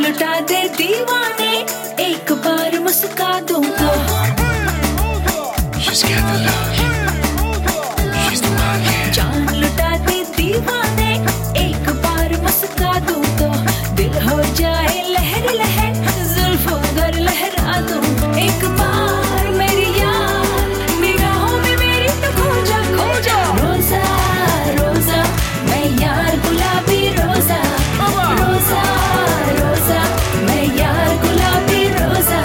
लुटा दे दीवाने, एक बार मुस्का दूं तो She's got the love. She's the one, yeah. जान लुटा दे दीवाने, एक बार मुस्का दूं तो दिल हो जाए लहर लहर, जुल्फों पर लहरा दूं। एक बार मेरी यार निगाहों में मेरी तो खो जा खो जा। रोजा रोजा मैं यार गुलाबी रोजा, रोजा रोजा मैं यार गुलाबी रोजा।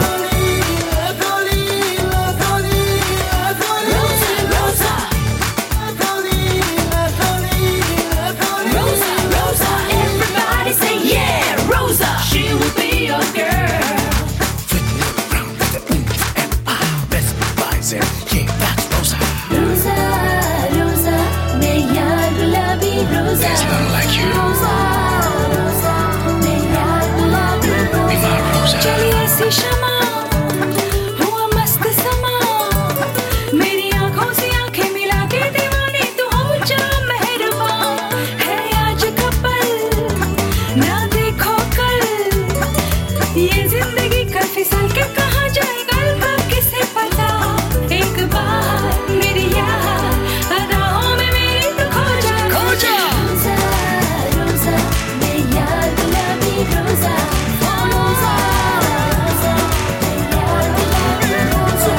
There's none like you. Be my Rosa. चली ऐसी शमा, हुआ मस्त समा, मेरी आंखों से आंखें मिला के दीवाने तू हो जा मेहरबान। है आज का पल ना देखो कल, ये जिंदगी का फिसल के कहाँ जाए कल का किसे पता। एक बार मेरी यार अदाओं में मेरी तो खो जा खो जा। रोजा रोजा मैं यार गुलाबी रोजा, रोजा रोजा मैं यार गुलाबी रोजा।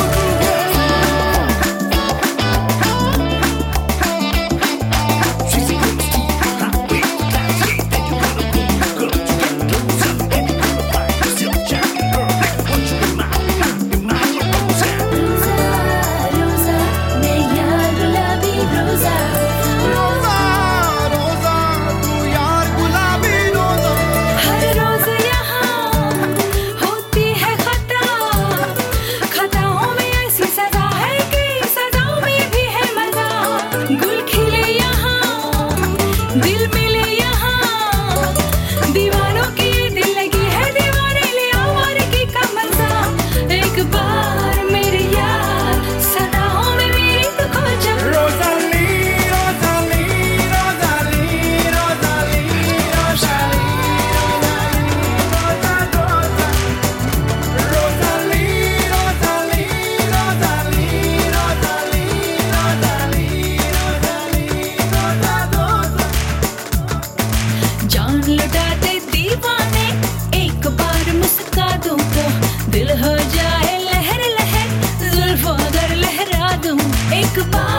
She's a good steed, hot wing, fast skate, then you wanna boom, girl, you get Rosa. And you wanna buy a silk jacket, girl, like what you be my Rosa. रोजा रोजा मैं यार गुलाबी रोजा, रोजा रोजा तू यार गुलाबी रोजा। हर रोज यहाँ होती है खता, खताओं में ऐसी सजा है कि सजाओं में भी है मजा। गुल खिले यहाँ, दिल मिले यहाँ, दीवानों की ये दिल लगी है दीवाने ले आओ और की का मजा। एक बार मेरी यार सदाओं में मेरी तो खो जा। रोजाली रोजाली रोजाली रोजाली रोजाली रोजाली रोजाली रोजाली रोजाली जान लुटा दे दीवाने, एक बार मुस्का दूं तो दिल हो जाए लहर लहर, जुल्फों पर लहरा दूं। एक बार